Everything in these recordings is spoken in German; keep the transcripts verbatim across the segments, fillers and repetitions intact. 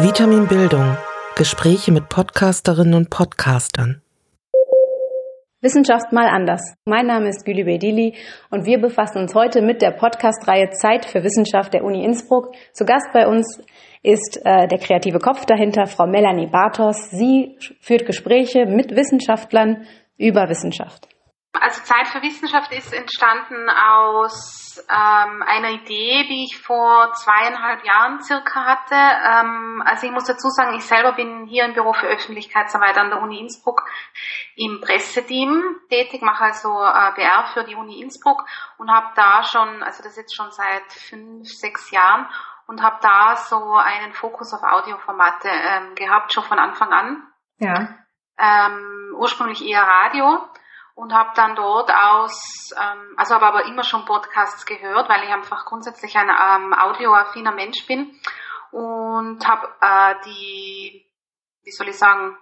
Vitamin Bildung. Gespräche mit Podcasterinnen und Podcastern. Wissenschaft mal anders. Mein Name ist Gülübe Dili und wir befassen uns heute mit der Podcast-Reihe Zeit für Wissenschaft der Uni Innsbruck. Zu Gast bei uns ist äh, der kreative Kopf dahinter, Frau Melanie Bartos. Sie führt Gespräche mit Wissenschaftlern über Wissenschaft. Also Zeit für Wissenschaft ist entstanden aus ähm, einer Idee, die ich vor zweieinhalb Jahren circa hatte. Ähm, also ich muss dazu sagen, ich selber bin hier im Büro für Öffentlichkeitsarbeit an der Uni Innsbruck im Presseteam tätig, mache also äh, B R für die Uni Innsbruck und habe da schon, also das jetzt schon seit fünf, sechs Jahren und habe da so einen Fokus auf Audioformate ähm, gehabt, schon von Anfang an. Ja. Ähm, ursprünglich eher Radio. Und habe dann dort aus, ähm, also habe aber immer schon Podcasts gehört, weil ich einfach grundsätzlich ein ähm, audioaffiner Mensch bin und habe äh, die, wie soll ich sagen,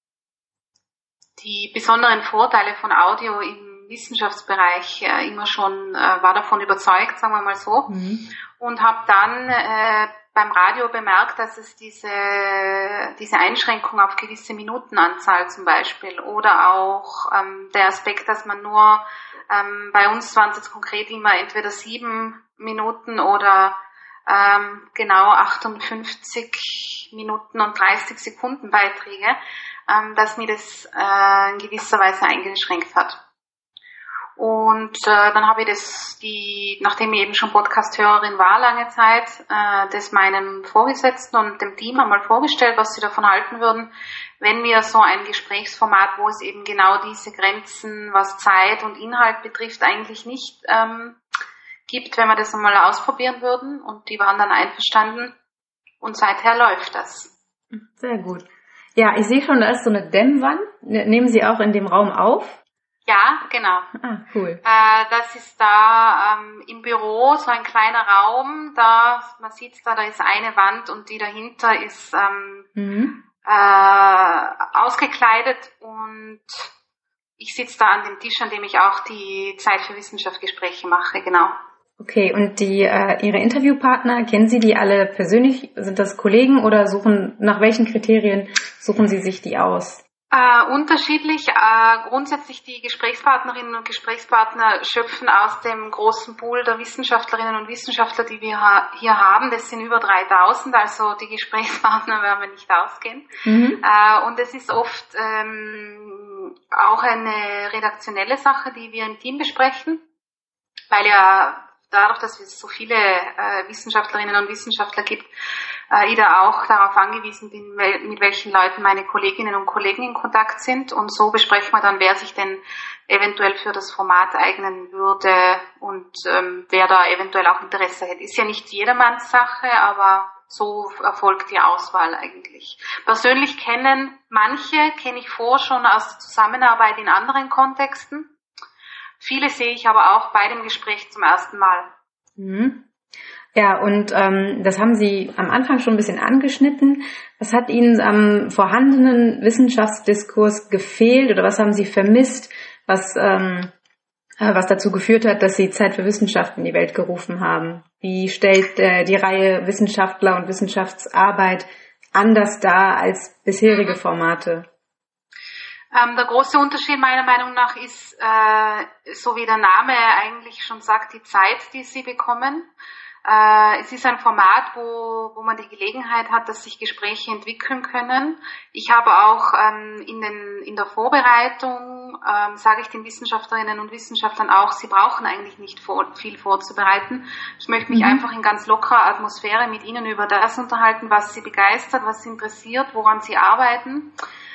die besonderen Vorteile von Audio im Wissenschaftsbereich äh, immer schon, äh, war davon überzeugt, sagen wir mal so, mhm. und habe dann äh, beim Radio bemerkt, dass es diese, diese Einschränkung auf gewisse Minutenanzahl zum Beispiel oder auch ähm, der Aspekt, dass man nur, ähm, bei uns waren es jetzt konkret immer entweder sieben Minuten oder ähm, genau achtundfünfzig Minuten und dreißig Sekunden Beiträge, ähm, dass mir das äh, in gewisser Weise eingeschränkt hat. Und äh, dann habe ich das, die, nachdem ich eben schon Podcast-Hörerin war lange Zeit, äh, das meinem Vorgesetzten und dem Team einmal vorgestellt, was sie davon halten würden, wenn wir so ein Gesprächsformat, wo es eben genau diese Grenzen, was Zeit und Inhalt betrifft, eigentlich nicht ähm, gibt, wenn wir das einmal ausprobieren würden. Und die waren dann einverstanden und seither läuft das. Sehr gut. Ja, ich sehe schon, da ist so eine Dämmwand. Nehmen Sie auch in dem Raum auf? Ja, genau. Ah, cool. Äh, das ist da ähm, im Büro so ein kleiner Raum, da man sieht da, da ist eine Wand und die dahinter ist ähm, mhm. äh, ausgekleidet und ich sitze da an dem Tisch, an dem ich auch die Zeit für Wissenschaft Gespräche mache, genau. Okay, und die äh, Ihre Interviewpartner, kennen Sie die alle persönlich? Sind das Kollegen oder suchen, nach welchen Kriterien suchen Sie sich die aus? Äh, unterschiedlich. Äh, grundsätzlich die Gesprächspartnerinnen und Gesprächspartner schöpfen aus dem großen Pool der Wissenschaftlerinnen und Wissenschaftler, die wir ha- hier haben. Das sind über dreitausend, also die Gesprächspartner werden wir nicht ausgehen. Mhm. Äh, und es ist oft ähm, auch eine redaktionelle Sache, die wir im Team besprechen, weil ja dadurch, dass es so viele äh, Wissenschaftlerinnen und Wissenschaftler gibt, äh, ich da auch darauf angewiesen bin, mit welchen Leuten meine Kolleginnen und Kollegen in Kontakt sind. Und so besprechen wir dann, wer sich denn eventuell für das Format eignen würde und ähm, wer da eventuell auch Interesse hätte. Ist ja nicht jedermanns Sache, aber so erfolgt die Auswahl eigentlich. Persönlich kennen manche, kenne ich vor schon aus der Zusammenarbeit in anderen Kontexten. Viele sehe ich aber auch bei dem Gespräch zum ersten Mal. Mhm. Ja, und ähm, das haben Sie am Anfang schon ein bisschen angeschnitten. Was hat Ihnen am vorhandenen Wissenschaftsdiskurs gefehlt oder was haben Sie vermisst, was, ähm, was dazu geführt hat, dass Sie Zeit für Wissenschaft in die Welt gerufen haben? Wie stellt äh, die Reihe Wissenschaftler und Wissenschaftsarbeit anders dar als bisherige Formate? Ähm, der große Unterschied meiner Meinung nach ist, äh, so wie der Name eigentlich schon sagt, die Zeit, die Sie bekommen. Äh, es ist ein Format, wo, wo man die Gelegenheit hat, dass sich Gespräche entwickeln können. Ich habe auch ähm, in, den, in der Vorbereitung, ähm, sage ich den Wissenschaftlerinnen und Wissenschaftlern auch, sie brauchen eigentlich nicht vor, viel vorzubereiten. Ich möchte mich mhm. einfach in ganz lockerer Atmosphäre mit Ihnen über das unterhalten, was Sie begeistert, was Sie interessiert, woran Sie arbeiten.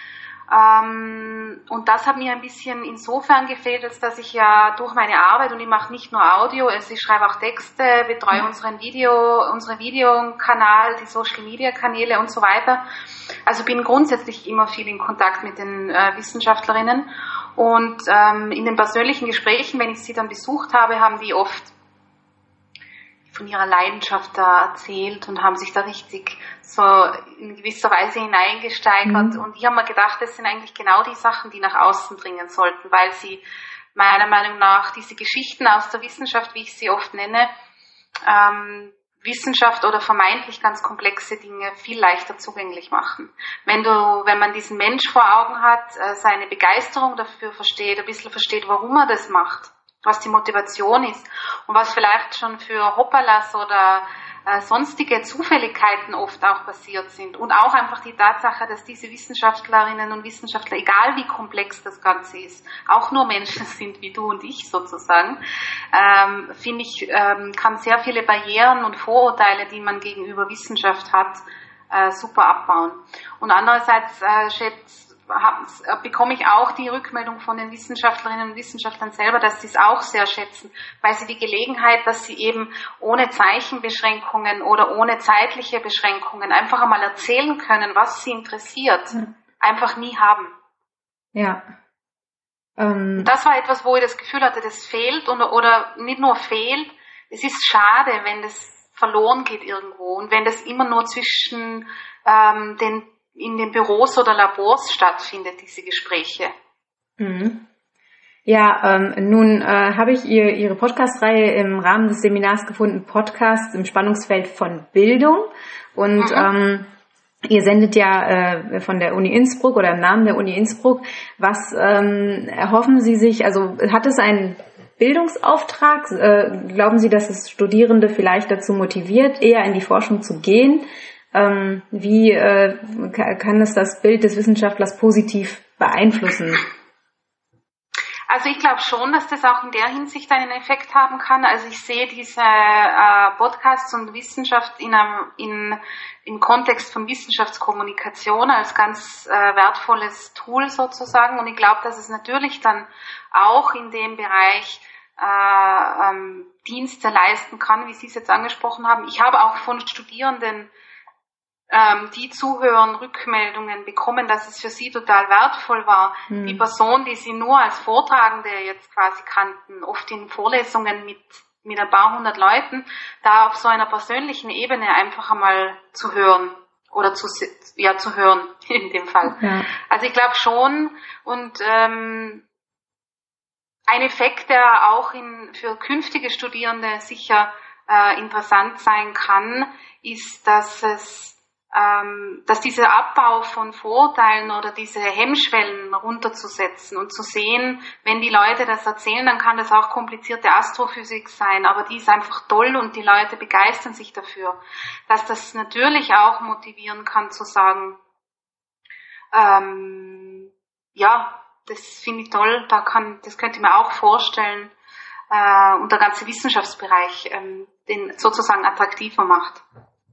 Ähm, und das hat mir ein bisschen insofern gefehlt, als dass ich ja durch meine Arbeit, und ich mache nicht nur Audio, also ich schreibe auch Texte, betreue unseren Video, unseren Videokanal, die Social Media Kanäle und so weiter. Also bin grundsätzlich immer viel in Kontakt mit den äh, Wissenschaftlerinnen und ähm, in den persönlichen Gesprächen, wenn ich sie dann besucht habe, haben die oft von ihrer Leidenschaft da erzählt und haben sich da richtig so in gewisser Weise hineingesteigert. Mhm. Und ich habe mir gedacht, das sind eigentlich genau die Sachen, die nach außen dringen sollten, weil sie meiner Meinung nach diese Geschichten aus der Wissenschaft, wie ich sie oft nenne, ähm, Wissenschaft oder vermeintlich ganz komplexe Dinge viel leichter zugänglich machen. Wenn du, wenn man diesen Mensch vor Augen hat, seine Begeisterung dafür versteht, ein bisschen versteht, warum er das macht, was die Motivation ist und was vielleicht schon für Hoppalas oder äh, sonstige Zufälligkeiten oft auch passiert sind und auch einfach die Tatsache, dass diese Wissenschaftlerinnen und Wissenschaftler, egal wie komplex das Ganze ist, auch nur Menschen sind wie du und ich sozusagen, ähm, finde ich, ähm, kann sehr viele Barrieren und Vorurteile, die man gegenüber Wissenschaft hat, äh, super abbauen. Und andererseits äh, schätzt Hab, bekomme ich auch die Rückmeldung von den Wissenschaftlerinnen und Wissenschaftlern selber, dass sie es auch sehr schätzen, weil sie die Gelegenheit, dass sie eben ohne Zeichenbeschränkungen oder ohne zeitliche Beschränkungen einfach einmal erzählen können, was sie interessiert, mhm. einfach nie haben. Ja. Ähm. Das war etwas, wo ich das Gefühl hatte, das fehlt und, oder nicht nur fehlt, es ist schade, wenn das verloren geht irgendwo und wenn das immer nur zwischen ähm, den in den Büros oder Labors stattfindet, diese Gespräche. Mhm. Ja, ähm, nun äh, habe ich ihr, Ihre Podcast-Reihe im Rahmen des Seminars gefunden, Podcast im Spannungsfeld von Bildung. Und mhm. ähm, ihr sendet ja äh, von der Uni Innsbruck oder im Namen der Uni Innsbruck. Was ähm, erhoffen Sie sich, also hat es einen Bildungsauftrag? Äh, glauben Sie, dass es Studierende vielleicht dazu motiviert, eher in die Forschung zu gehen? Ähm, wie äh, kann es das Bild des Wissenschaftlers positiv beeinflussen? Also ich glaube schon, dass das auch in der Hinsicht einen Effekt haben kann. Also ich sehe diese äh, Podcasts und Wissenschaft in einem, in, im Kontext von Wissenschaftskommunikation als ganz äh, wertvolles Tool sozusagen. Und ich glaube, dass es natürlich dann auch in dem Bereich äh, ähm, Dienste leisten kann, wie Sie es jetzt angesprochen haben. Ich habe auch von Studierenden, die zuhören, Rückmeldungen bekommen, dass es für sie total wertvoll war. Mhm. Die Person, die sie nur als Vortragende jetzt quasi kannten, oft in Vorlesungen mit mit ein paar hundert Leuten, da auf so einer persönlichen Ebene einfach einmal zu hören oder zu ja zu hören in dem Fall. Ja. Also ich glaube schon und ähm, ein Effekt, der auch in für künftige Studierende sicher äh, interessant sein kann, ist, dass es Ähm, dass dieser Abbau von Vorurteilen oder diese Hemmschwellen runterzusetzen und zu sehen, wenn die Leute das erzählen, dann kann das auch komplizierte Astrophysik sein, aber die ist einfach toll und die Leute begeistern sich dafür. Dass das natürlich auch motivieren kann zu sagen, ähm, ja, das finde ich toll, da kann, das könnte ich mir auch vorstellen, äh, und der ganze Wissenschaftsbereich ähm, den sozusagen attraktiver macht.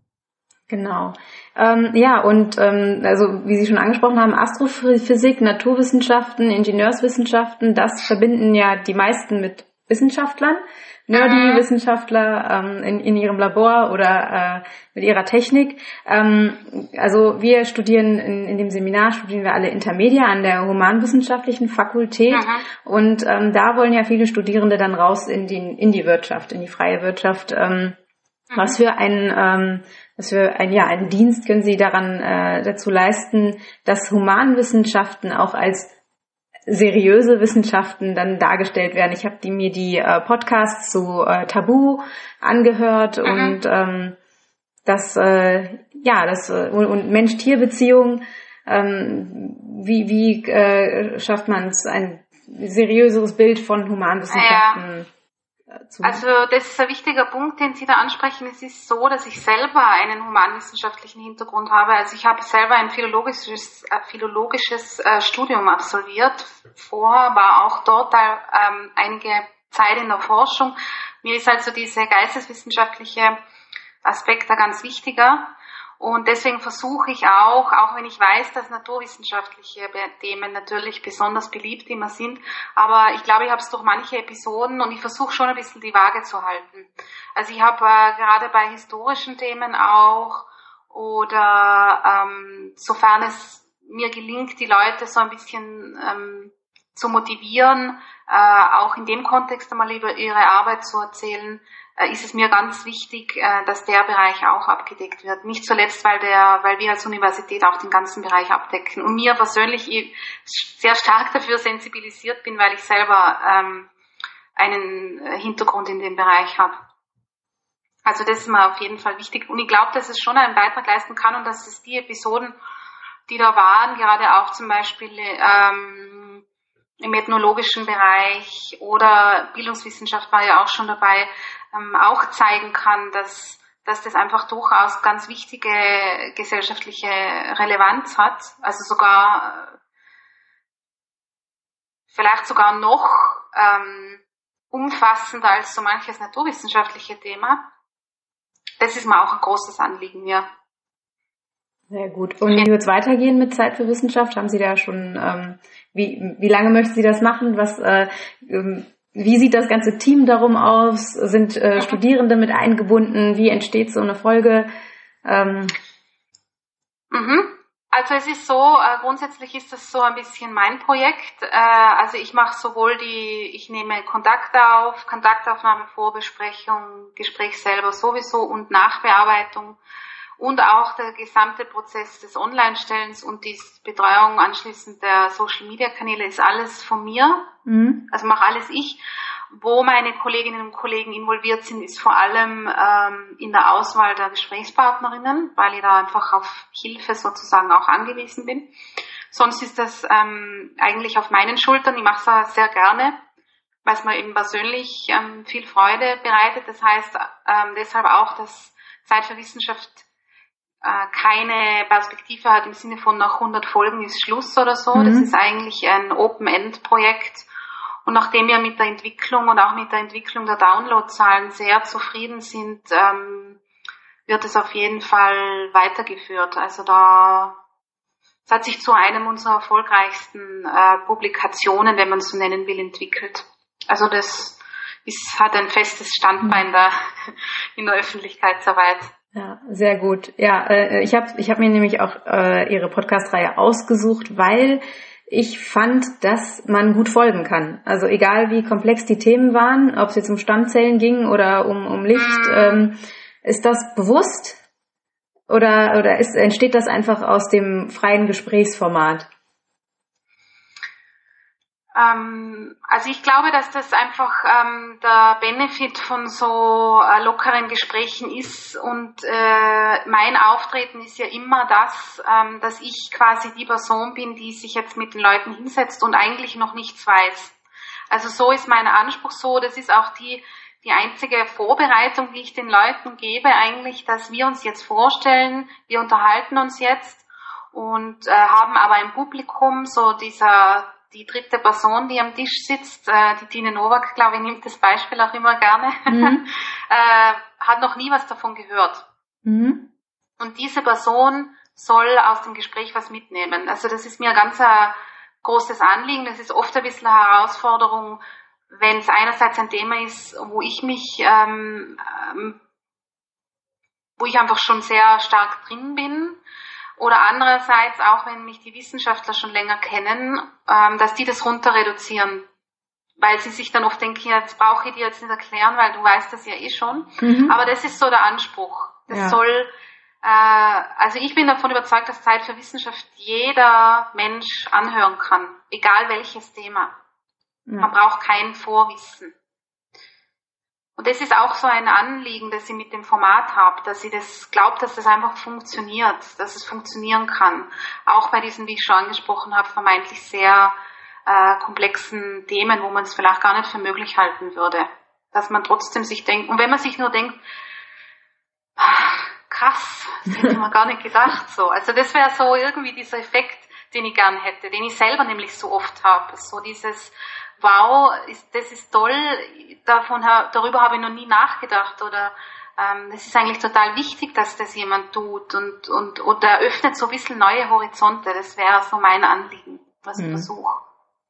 Genau. Ähm, ja, und ähm, also wie Sie schon angesprochen haben, Astrophysik, Naturwissenschaften, Ingenieurswissenschaften, das verbinden ja die meisten mit Wissenschaftlern, Nerdy-Wissenschaftler ähm, in, in ihrem Labor oder äh, mit ihrer Technik. Ähm, also wir studieren in, in dem Seminar, studieren wir alle Intermedia an der Humanwissenschaftlichen Fakultät. Aha. Und ähm, da wollen ja viele Studierende dann raus in die, in die Wirtschaft, in die freie Wirtschaft. Ähm, mhm. Was für ein ähm, Was für ein, ja, einen Dienst können Sie daran äh, dazu leisten, dass Humanwissenschaften auch als seriöse Wissenschaften dann dargestellt werden? Ich habe die, mir die äh, Podcasts zu äh, Tabu angehört mhm. und ähm, das äh, ja das äh, und, und Mensch-Tier-Beziehung. Ähm, wie wie äh, schafft man es, ein seriöseres Bild von Humanwissenschaften? Ja. Also das ist ein wichtiger Punkt, den Sie da ansprechen. Es ist so, dass ich selber einen humanwissenschaftlichen Hintergrund habe. Also ich habe selber ein philologisches, äh, philologisches äh, Studium absolviert. Vorher war auch dort ähm, einige Zeit in der Forschung. Mir ist also dieser geisteswissenschaftliche Aspekt da ganz wichtiger. Und deswegen versuche ich auch, auch wenn ich weiß, dass naturwissenschaftliche Themen natürlich besonders beliebt immer sind, aber ich glaube, ich habe es durch manche Episoden und ich versuche schon ein bisschen die Waage zu halten. Also ich habe äh, gerade bei historischen Themen auch oder ähm, sofern es mir gelingt, die Leute so ein bisschen ähm, zu motivieren, äh, auch in dem Kontext einmal über ihre Arbeit zu erzählen, ist es mir ganz wichtig, dass der Bereich auch abgedeckt wird. Nicht zuletzt, weil der, weil wir als Universität auch den ganzen Bereich abdecken. Und mir persönlich sehr stark dafür sensibilisiert bin, weil ich selber ähm, einen Hintergrund in dem Bereich habe. Also das ist mir auf jeden Fall wichtig. Und ich glaube, dass es schon einen Beitrag leisten kann und dass es die Episoden, die da waren, gerade auch zum Beispiel ähm, im ethnologischen Bereich oder Bildungswissenschaft war ja auch schon dabei, ähm, auch zeigen kann, dass, dass das einfach durchaus ganz wichtige gesellschaftliche Relevanz hat. Also sogar, vielleicht sogar noch ähm, umfassender als so manches naturwissenschaftliche Thema. Das ist mir auch ein großes Anliegen, ja. Sehr gut. Und wie wird es weitergehen mit Zeit für Wissenschaft? Haben Sie da schon, ähm, wie, wie lange möchten Sie das machen? Was, äh, ähm, wie sieht das ganze Team darum aus? Sind äh, Studierende mit eingebunden? Wie entsteht so eine Folge? Ähm mhm. Also es ist so, äh, grundsätzlich ist das so ein bisschen mein Projekt. Äh, also ich mache sowohl die, ich nehme Kontakte auf, Kontaktaufnahme, Vorbesprechung, Gespräch selber sowieso und Nachbearbeitung und auch der gesamte Prozess des Online-Stellens und die Betreuung anschließend der Social-Media-Kanäle ist alles von mir. Mhm. Also mache alles ich. Wo meine Kolleginnen und Kollegen involviert sind, ist vor allem ähm, in der Auswahl der Gesprächspartnerinnen, weil ich da einfach auf Hilfe sozusagen auch angewiesen bin. Sonst ist das ähm, eigentlich auf meinen Schultern. Ich mache es sehr gerne, weil es mir eben persönlich ähm, viel Freude bereitet. Das heißt ähm, deshalb auch, dass Zeit für Wissenschaft äh, keine Perspektive hat im Sinne von nach hundert Folgen ist Schluss oder so. Mhm. Das ist eigentlich ein Open-End-Projekt. Und nachdem wir mit der Entwicklung und auch mit der Entwicklung der Downloadzahlen sehr zufrieden sind, ähm, wird es auf jeden Fall weitergeführt. Also da, es hat sich zu einem unserer erfolgreichsten äh, Publikationen, wenn man es so nennen will, entwickelt. Also das ist, hat ein festes Standbein da in der Öffentlichkeitsarbeit. Ja, sehr gut. Ja, äh, ich habe ich hab mir nämlich auch äh, Ihre Podcast-Reihe ausgesucht, weil ich fand, dass man gut folgen kann. Also egal wie komplex die Themen waren, ob es jetzt um Stammzellen ging oder um, um Licht, ähm, ist das bewusst oder, oder ist, entsteht das einfach aus dem freien Gesprächsformat? Ähm, also ich glaube, dass das einfach ähm, der Benefit von so äh, lockeren Gesprächen ist und äh, mein Auftreten ist ja immer das, ähm, dass ich quasi die Person bin, die sich jetzt mit den Leuten hinsetzt und eigentlich noch nichts weiß. Also so ist mein Anspruch so, das ist auch die die einzige Vorbereitung, die ich den Leuten gebe, eigentlich, dass wir uns jetzt vorstellen, wir unterhalten uns jetzt und äh, haben aber ein Publikum, so dieser die dritte Person, die am Tisch sitzt, äh, die Tine Nowak, glaube ich, nimmt das Beispiel auch immer gerne, mhm. äh, hat noch nie was davon gehört. Mhm. Und diese Person soll aus dem Gespräch was mitnehmen. Also das ist mir ganz ein großes Anliegen. Das ist oft ein bisschen eine Herausforderung, wenn es einerseits ein Thema ist, wo ich mich, ähm, ähm, wo ich einfach schon sehr stark drin bin, oder andererseits auch, wenn mich die Wissenschaftler schon länger kennen, ähm, dass die das runter reduzieren, weil sie sich dann oft denken, ja, jetzt brauche ich dir jetzt nicht erklären, weil du weißt das ja eh schon. Mhm. Aber das ist so der Anspruch. Das ja. soll, äh, also ich bin davon überzeugt, dass Zeit für Wissenschaft jeder Mensch anhören kann, egal welches Thema. Ja. Man braucht kein Vorwissen. Und das ist auch so ein Anliegen, das ich mit dem Format habe, dass ich das glaube, dass das einfach funktioniert, dass es funktionieren kann. Auch bei diesen, wie ich schon angesprochen habe, vermeintlich sehr äh, komplexen Themen, wo man es vielleicht gar nicht für möglich halten würde. Dass man trotzdem sich denkt, und wenn man sich nur denkt, ach, krass, das hätte man gar nicht gedacht so. Also das wäre so irgendwie dieser Effekt, den ich gern hätte, den ich selber nämlich so oft habe. So dieses wow, ist, das ist toll, davon, darüber habe ich noch nie nachgedacht oder ähm, es ist eigentlich total wichtig, dass das jemand tut und, und oder eröffnet so ein bisschen neue Horizonte. Das wäre so mein Anliegen, was mhm. ich versuche,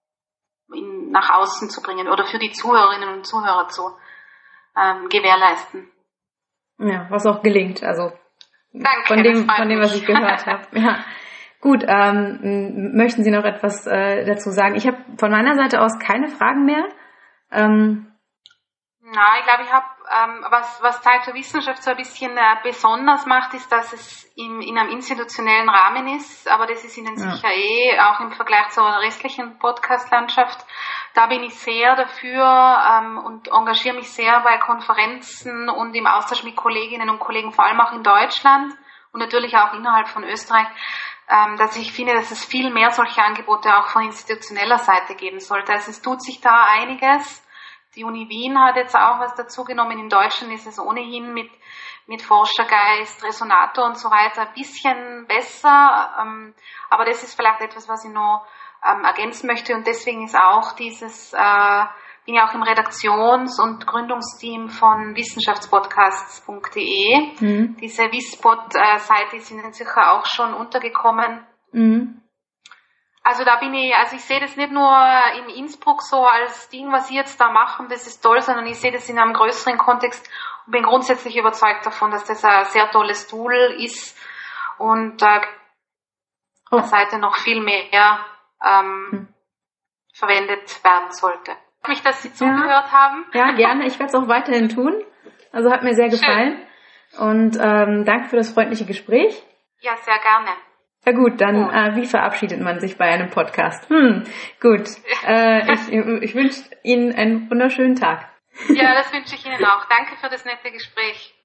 ihn nach außen zu bringen oder für die Zuhörerinnen und Zuhörer zu ähm, gewährleisten. Ja, was auch gelingt, also Danke, von dem, von dem, was ich gehört habe. Ja. Gut, ähm, möchten Sie noch etwas äh, dazu sagen? Ich habe von meiner Seite aus keine Fragen mehr. Ähm, Na, ich glaube, ich habe, ähm, was, was Zeit für Wissenschaft so ein bisschen äh, besonders macht, ist, dass es im, in einem institutionellen Rahmen ist, aber das ist Ihnen ja. sicher eh, auch im Vergleich zur restlichen Podcast-Landschaft, da bin ich sehr dafür ähm, und engagiere mich sehr bei Konferenzen und im Austausch mit Kolleginnen und Kollegen, vor allem auch in Deutschland und natürlich auch innerhalb von Österreich, ähm, dass ich finde, dass es viel mehr solche Angebote auch von institutioneller Seite geben sollte. Also es tut sich da einiges. Die Uni Wien hat jetzt auch was dazugenommen. In Deutschland ist es ohnehin mit mit Forschergeist, Resonator und so weiter ein bisschen besser. Ähm, aber das ist vielleicht etwas, was ich noch ähm, ergänzen möchte. Und deswegen ist auch dieses, äh, bin ich auch im Redaktions- und Gründungsteam von wissenschaftspodcasts punkt de. Mhm. Diese Wisspod-Seite ist Ihnen sicher auch schon untergekommen. Mhm. Also da bin ich, also ich sehe das nicht nur in Innsbruck so als Ding, was Sie jetzt da machen, das ist toll, sondern ich sehe das in einem größeren Kontext und bin grundsätzlich überzeugt davon, dass das ein sehr tolles Tool ist und äh, auf der Seite noch viel mehr ähm, hm. verwendet werden sollte. Ich freue mich, dass Sie zugehört ja. haben. Ja, gerne. Ich werde es auch weiterhin tun. Also hat mir sehr gefallen. Schön. Und ähm, danke für das freundliche Gespräch. Ja, sehr gerne. Ja gut, dann äh, wie verabschiedet man sich bei einem Podcast? Hm, gut. Äh, ich ich wünsche Ihnen einen wunderschönen Tag. Ja, das wünsche ich Ihnen auch. Danke für das nette Gespräch.